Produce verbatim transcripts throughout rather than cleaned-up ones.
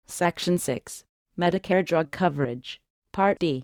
Section six. Medicare Drug Coverage. Part D.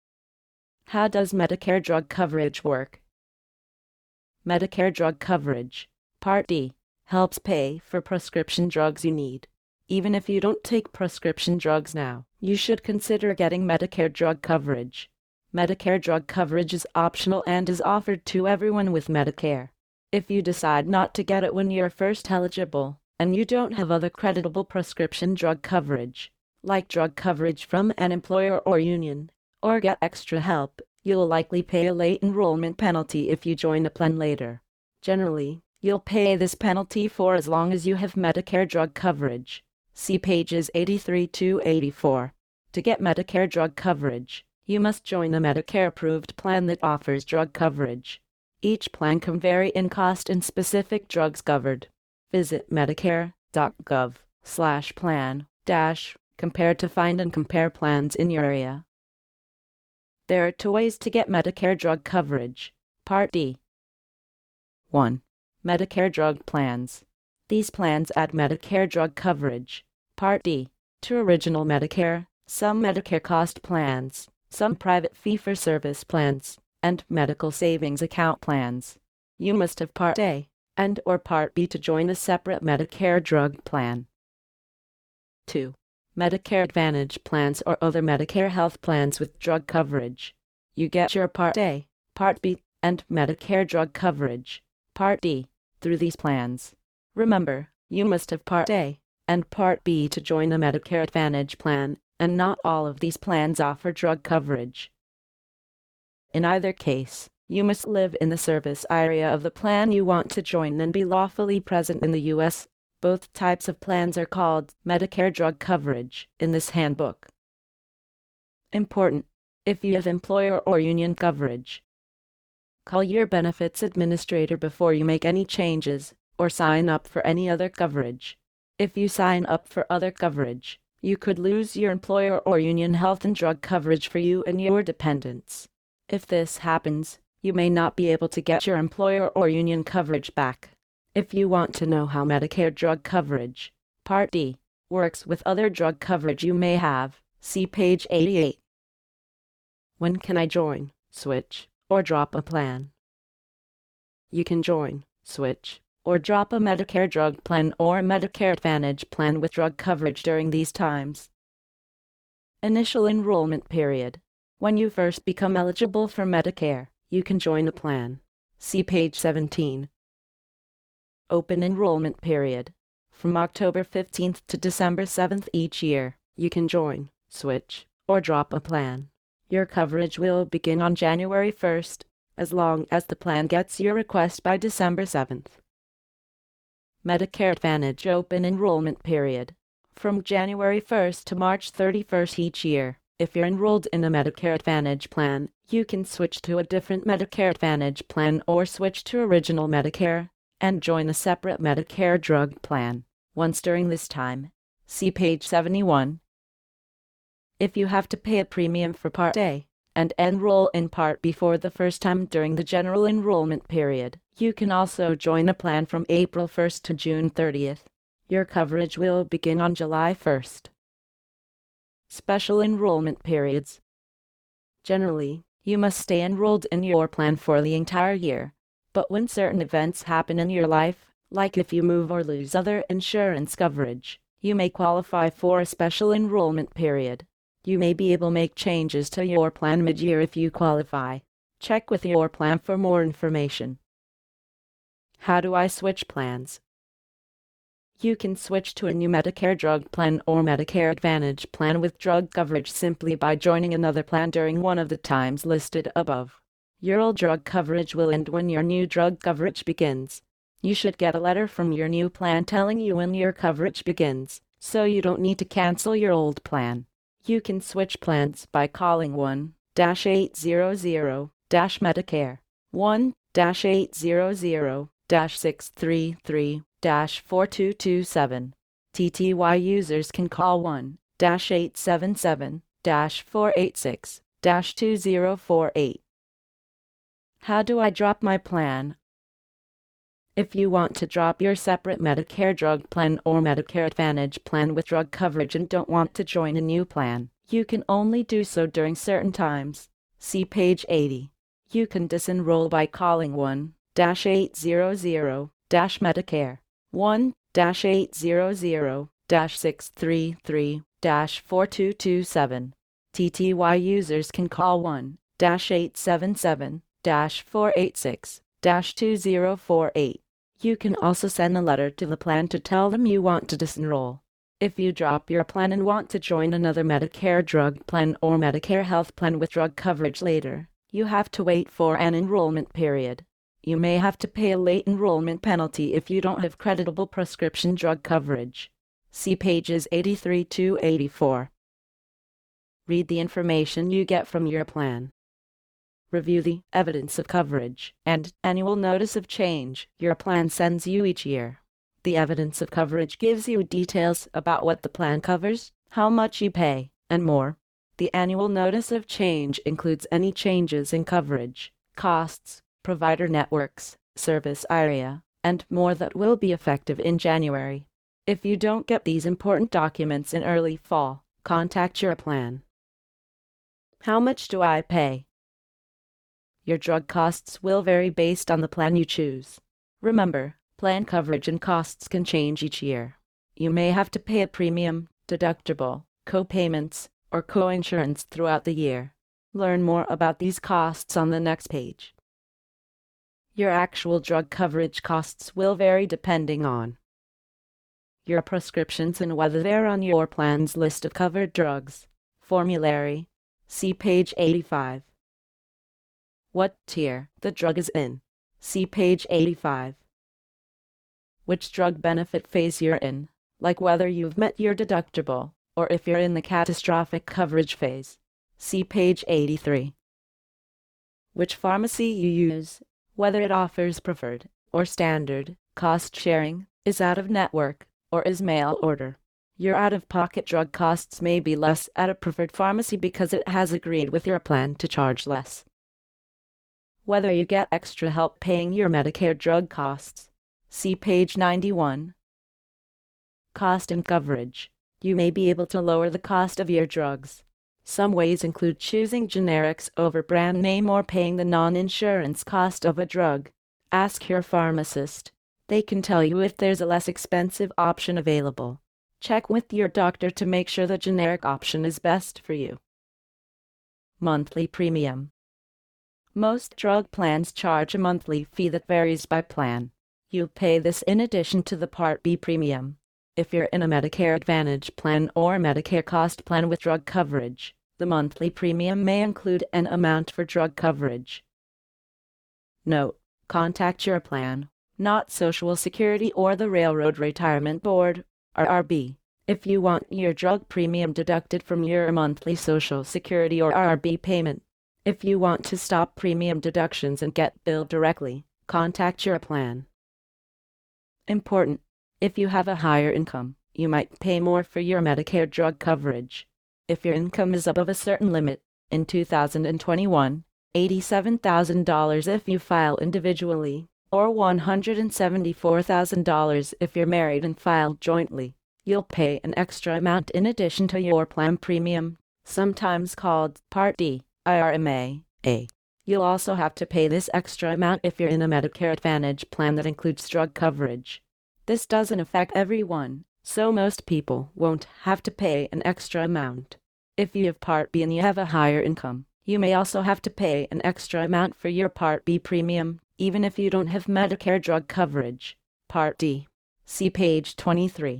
How does Medicare drug coverage work? Medicare drug coverage. Part D. Helps pay for prescription drugs you need. Even if you don't take prescription drugs now, you should consider getting Medicare drug coverage. Medicare drug coverage is optional and is offered to everyone with Medicare. If you decide not to get it when you're first eligible, and you don't have other creditable prescription drug coverage, like drug coverage from an employer or union, or get extra help, you'll likely pay a late enrollment penalty if you join a plan later. Generally, you'll pay this penalty for as long as you have Medicare drug coverage. See pages eighty-three to eighty-four. To get Medicare drug coverage, you must join a Medicare-approved plan that offers drug coverage. Each plan can vary in cost and specific drugs covered. Visit medicare.gov slash plan dash compare to find and compare plans in your area. There are two ways to get Medicare drug coverage. Part D. one. Medicare drug plans. These plans add Medicare drug coverage. Part D. To original Medicare, some Medicare cost plans, some private fee-for-service plans, and medical savings account plans. You must have Part A and or Part B to join a separate Medicare drug plan. two. Medicare Advantage plans or other Medicare health plans with drug coverage. You get your Part A, Part B, and Medicare drug coverage, Part D, through these plans. Remember, you must have Part A and Part B to join a Medicare Advantage plan, and not all of these plans offer drug coverage. In either case, you must live in the service area of the plan you want to join and be lawfully present in the U S Both types of plans are called Medicare drug coverage in this handbook. Important: if you have employer or union coverage, call your benefits administrator before you make any changes or sign up for any other coverage. If you sign up for other coverage, you could lose your employer or union health and drug coverage for you and your dependents. If this happens, you may not be able to get your employer or union coverage back. If you want to know how Medicare drug coverage, Part D, works with other drug coverage you may have, see page eighty-eight. When can I join, switch, or drop a plan? You can join, switch, or drop a Medicare drug plan or Medicare Advantage plan with drug coverage during these times. Initial enrollment period. When you first become eligible for Medicare, you can join a plan. See page seventeen. Open enrollment period. From October fifteenth to December seventh each year, you can join, switch, or drop a plan. Your coverage will begin on January first, as long as the plan gets your request by December seventh. Medicare Advantage open enrollment period. From January first to March thirty-first each year, if you're enrolled in a Medicare Advantage plan, you can switch to a different Medicare Advantage plan or switch to original Medicare and join a separate Medicare drug plan once during this time. See page seventy-one. If you have to pay a premium for Part A and enroll in Part B for the first time during the general enrollment period, you can also join a plan from April first to June thirtieth. Your coverage will begin on July first. Special enrollment periods. Generally, you must stay enrolled in your plan for the entire year. But when certain events happen in your life, like if you move or lose other insurance coverage, you may qualify for a special enrollment period. You may be able to make changes to your plan mid-year if you qualify. Check with your plan for more information. How do I switch plans? You can switch to a new Medicare drug plan or Medicare Advantage plan with drug coverage simply by joining another plan during one of the times listed above. Your old drug coverage will end when your new drug coverage begins. You should get a letter from your new plan telling you when your coverage begins, so you don't need to cancel your old plan. You can switch plans by calling one eight hundred Medicare, one eight hundred six three three four two two seven. T T Y users can call one eight seven seven four eight six two zero four eight. How do I drop my plan? If you want to drop your separate Medicare drug plan or Medicare Advantage plan with drug coverage and don't want to join a new plan, you can only do so during certain times. See page eighty. You can disenroll by calling one eight hundred Medicare, one eight hundred six three three four two two seven. T T Y users can call one eight seven seven four eight six two zero four eight. You can also send a letter to the plan to tell them you want to disenroll. If you drop your plan and want to join another Medicare drug plan or Medicare health plan with drug coverage later, you have to wait for an enrollment period. You may have to pay a late enrollment penalty if you don't have creditable prescription drug coverage. See pages eighty-three to eighty-four. Read the information you get from your plan. Review the evidence of coverage and annual notice of change your plan sends you each year. The evidence of coverage gives you details about what the plan covers, how much you pay, and more. The annual notice of change includes any changes in coverage, costs, provider networks, service area, and more that will be effective in January. If you don't get these important documents in early fall, contact your plan. How much do I pay? Your drug costs will vary based on the plan you choose. Remember, plan coverage and costs can change each year. You may have to pay a premium, deductible, co-payments, or co-insurance throughout the year. Learn more about these costs on the next page. Your actual drug coverage costs will vary depending on your prescriptions and whether they're on your plan's list of covered drugs. Formulary. See page eighty-five. What tier the drug is in. See page eighty-five. Which drug benefit phase you're in, like whether you've met your deductible, or if you're in the catastrophic coverage phase. See page eighty-three. Which pharmacy you use, whether it offers preferred or standard cost sharing, is out of network, or is mail order. Your out-of-pocket drug costs may be less at a preferred pharmacy because it has agreed with your plan to charge less. Whether you get extra help paying your Medicare drug costs. See page ninety-one. Cost and coverage. You may be able to lower the cost of your drugs. Some ways include choosing generics over brand name or paying the non-insurance cost of a drug. Ask your pharmacist. They can tell you if there's a less expensive option available. Check with your doctor to make sure the generic option is best for you. Monthly premium. Most drug plans charge a monthly fee that varies by plan. You pay this in addition to the Part B premium. If you're in a Medicare Advantage plan or Medicare cost plan with drug coverage, the monthly premium may include an amount for drug coverage. Note: contact your plan, not Social Security or the Railroad Retirement Board, R R B, if you want your drug premium deducted from your monthly Social Security or R R B payment. If you want to stop premium deductions and get billed directly, contact your plan. Important: if you have a higher income, you might pay more for your Medicare drug coverage. If your income is above a certain limit, in two thousand twenty-one, eighty-seven thousand dollars if you file individually, or one hundred seventy-four thousand dollars if you're married and file jointly, you'll pay an extra amount in addition to your plan premium, sometimes called Part D, I R M A, A. You'll also have to pay this extra amount if you're in a Medicare Advantage plan that includes drug coverage. This doesn't affect everyone, so most people won't have to pay an extra amount. If you have Part B and you have a higher income, you may also have to pay an extra amount for your Part B premium, even if you don't have Medicare drug coverage. Part D. See page twenty-three.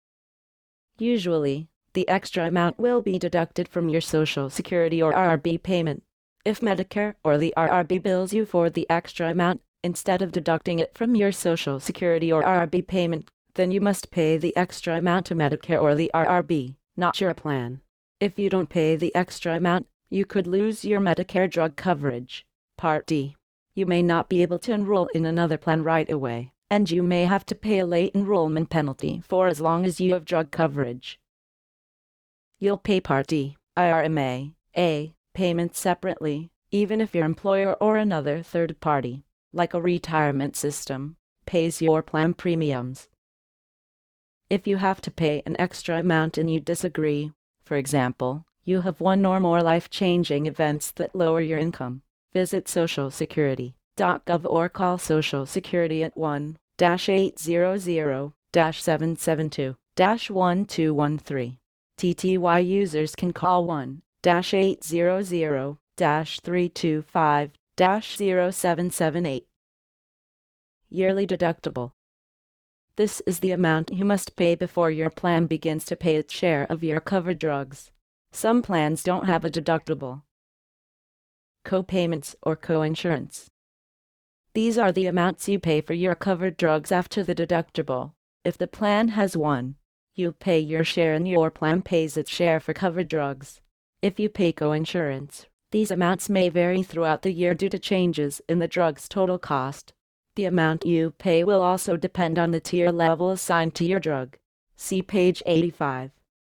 Usually, the extra amount will be deducted from your Social Security or R R B payment. If Medicare or the R R B bills you for the extra amount, instead of deducting it from your Social Security or R R B payment, then you must pay the extra amount to Medicare or the R R B, not your plan. If you don't pay the extra amount, you could lose your Medicare drug coverage. Part D. You may not be able to enroll in another plan right away, and you may have to pay a late enrollment penalty for as long as you have drug coverage. You'll pay Part D, I R M A, A, payments separately, even if your employer or another third party, like a retirement system, pays your plan premiums. If you have to pay an extra amount and you disagree, for example, you have one or more life-changing events that lower your income, visit social security dot gov or call Social Security at one eight hundred seven seven two one two one three. T T Y users can call one eight hundred three two five zero seven seven eight. Yearly deductible. This is the amount you must pay before your plan begins to pay its share of your covered drugs. Some plans don't have a deductible. Co-payments or co-insurance. These are the amounts you pay for your covered drugs after the deductible. If the plan has one, you pay your share and your plan pays its share for covered drugs. If you pay co-insurance, these amounts may vary throughout the year due to changes in the drug's total cost. The amount you pay will also depend on the tier level assigned to your drug. See page eighty-five.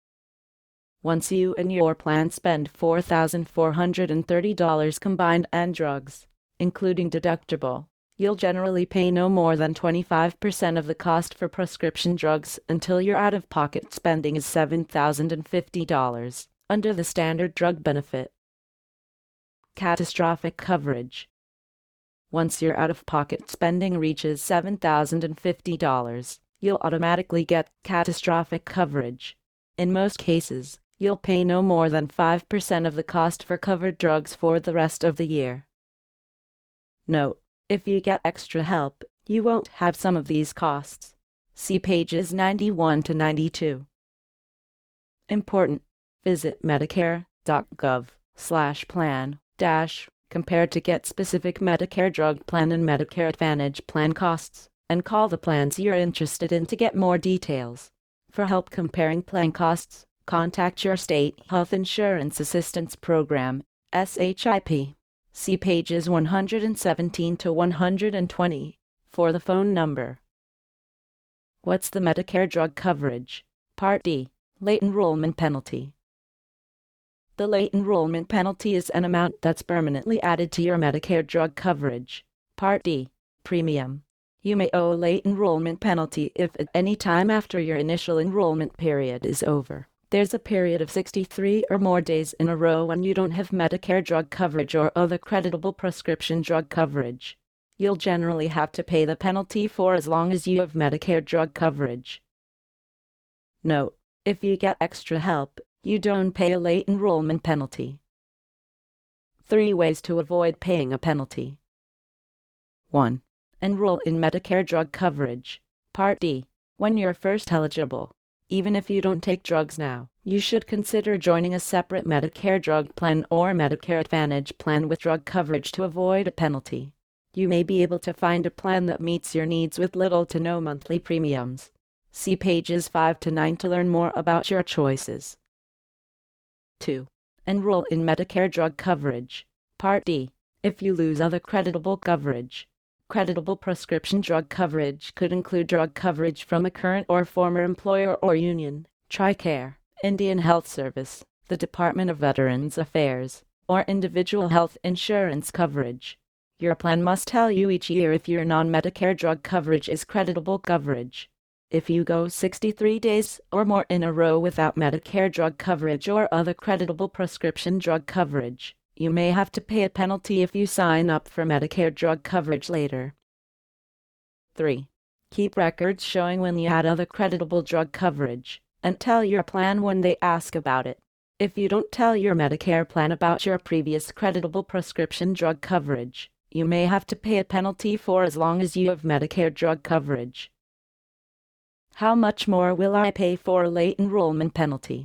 Once you and your plan spend four thousand four hundred thirty dollars combined on drugs, including deductible, you'll generally pay no more than twenty-five percent of the cost for prescription drugs until your out-of-pocket spending is seven thousand fifty dollars, under the standard drug benefit. Catastrophic coverage. Once your out-of-pocket spending reaches seven thousand fifty dollars, you'll automatically get catastrophic coverage. In most cases, you'll pay no more than five percent of the cost for covered drugs for the rest of the year. Note: if you get extra help, you won't have some of these costs. See pages ninety-one to ninety-two. Important: visit medicare dot gov slash plan dash compare to get specific Medicare drug plan and Medicare Advantage plan costs, and call the plans you're interested in to get more details. For help comparing plan costs, contact your State Health Insurance Assistance Program, S H I P. See pages one hundred seventeen to one hundred twenty for the phone number. What's the Medicare drug coverage? Part D. Late enrollment penalty. The late enrollment penalty is an amount that's permanently added to your Medicare drug coverage. Part D. Premium. You may owe a late enrollment penalty if at any time after your initial enrollment period is over there's a period of sixty-three or more days in a row when you don't have Medicare drug coverage or other creditable prescription drug coverage. You'll generally have to pay the penalty for as long as you have Medicare drug coverage. Note: if you get extra help, you don't pay a late enrollment penalty. Three ways to avoid paying a penalty. one. Enroll in Medicare drug coverage. Part D. When you're first eligible, even if you don't take drugs now, you should consider joining a separate Medicare drug plan or Medicare Advantage plan with drug coverage to avoid a penalty. You may be able to find a plan that meets your needs with little to no monthly premiums. See pages five to nine to learn more about your choices. two. Enroll in Medicare drug coverage. Part D. If you lose other creditable coverage. Creditable prescription drug coverage could include drug coverage from a current or former employer or union, TRICARE, Indian Health Service, the Department of Veterans Affairs, or individual health insurance coverage. Your plan must tell you each year if your non-Medicare drug coverage is creditable coverage. If you go sixty-three days or more in a row without Medicare drug coverage or other creditable prescription drug coverage, you may have to pay a penalty if you sign up for Medicare drug coverage later. three. Keep records showing when you had other creditable drug coverage, and tell your plan when they ask about it. If you don't tell your Medicare plan about your previous creditable prescription drug coverage, you may have to pay a penalty for as long as you have Medicare drug coverage. How much more will I pay for a late enrollment penalty?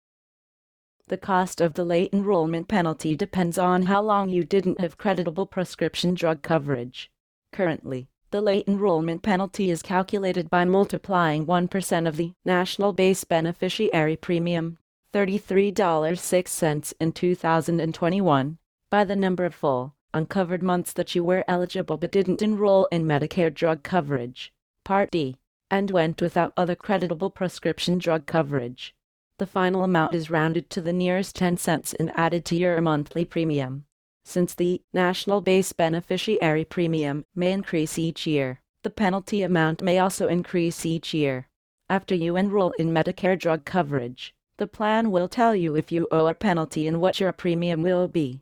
The cost of the late enrollment penalty depends on how long you didn't have creditable prescription drug coverage. Currently, the late enrollment penalty is calculated by multiplying one percent of the national base beneficiary premium, thirty-three dollars and six cents in two thousand twenty-one, by the number of full, uncovered months that you were eligible but didn't enroll in Medicare drug coverage, Part D, and went without other creditable prescription drug coverage. The final amount is rounded to the nearest ten cents and added to your monthly premium. Since the national base beneficiary premium may increase each year, The penalty amount may also increase each year. After you enroll in Medicare drug coverage, the plan will tell you if you owe a penalty and what your premium will be.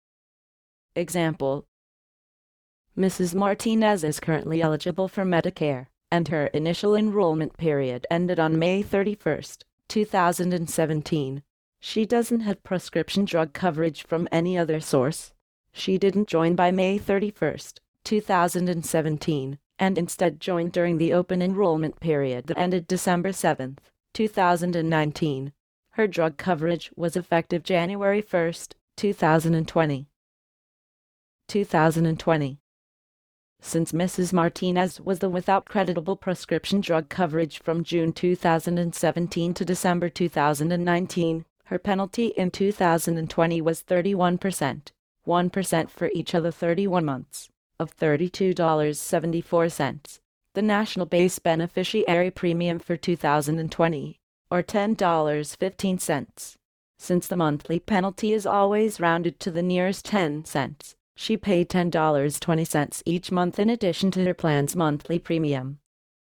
Example: Missus Martinez is currently eligible for Medicare, and her initial enrollment period ended on May thirty-first, two thousand seventeen. She doesn't have prescription drug coverage from any other source. She didn't join by May thirty-first, two thousand seventeen, and instead joined during the open enrollment period that ended December seventh, two thousand nineteen. Her drug coverage was effective January first, two thousand twenty. two thousand twenty. Since Missus Martinez was the without creditable prescription drug coverage from June two thousand seventeen to December two thousand nineteen, her penalty in two thousand twenty was thirty-one percent, one percent for each of the thirty-one months, of thirty-two dollars and seventy-four cents. The national base beneficiary premium for two thousand twenty, or ten dollars and fifteen cents. Since the monthly penalty is always rounded to the nearest ten cents, she paid ten dollars and twenty cents each month in addition to her plan's monthly premium.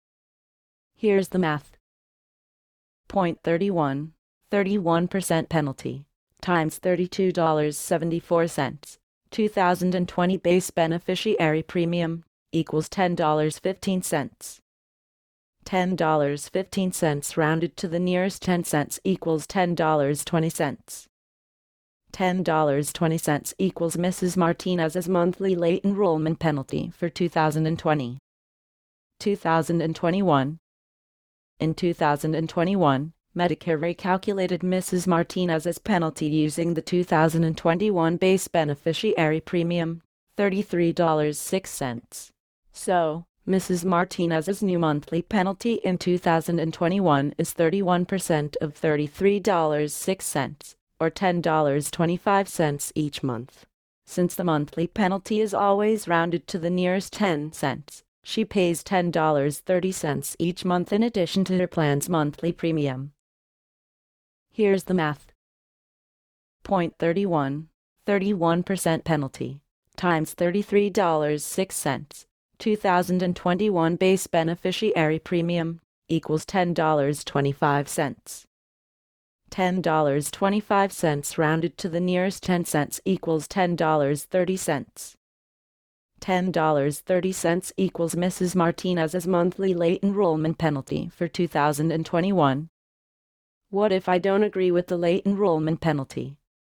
Here's the math. Point thirty-one, thirty-one percent penalty, times thirty-two dollars and seventy-four cents, two thousand twenty base beneficiary premium, equals ten dollars and fifteen cents. ten dollars and fifteen cents rounded to the nearest ten cents equals ten dollars and twenty cents. ten dollars and twenty cents equals Missus Martinez's monthly late enrollment penalty for two thousand twenty. two thousand twenty-one. In two thousand twenty-one, Medicare recalculated Missus Martinez's penalty using the two thousand twenty-one base beneficiary premium, thirty-three dollars and six cents. So, Missus Martinez's new monthly penalty in two thousand twenty-one is thirty-one percent of thirty-three dollars and six cents. Or ten dollars and twenty-five cents each month. Since the monthly penalty is always rounded to the nearest ten cents, she pays ten dollars and thirty cents each month in addition to her plan's monthly premium. Here's the math. Point thirty-one, thirty-one percent penalty, times thirty-three dollars and six cents, two thousand twenty-one base beneficiary premium, equals ten dollars and twenty-five cents. ten dollars and twenty-five cents rounded to the nearest ten cents equals ten dollars and thirty cents. ten dollars and thirty cents equals Missus Martinez's monthly late enrollment penalty for two thousand twenty-one. What if I don't agree with the late enrollment penalty?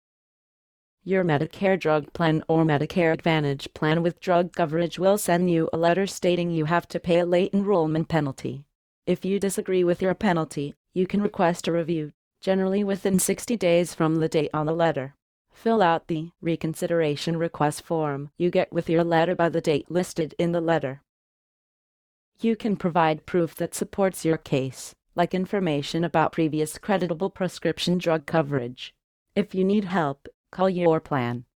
Your Medicare drug plan or Medicare Advantage plan with drug coverage will send you a letter stating you have to pay a late enrollment penalty. If you disagree with your penalty, you can request a review, generally within sixty days from the date on the letter. Fill out the reconsideration request form you get with your letter by the date listed in the letter. You can provide proof that supports your case, like information about previous creditable prescription drug coverage. If you need help, call your plan.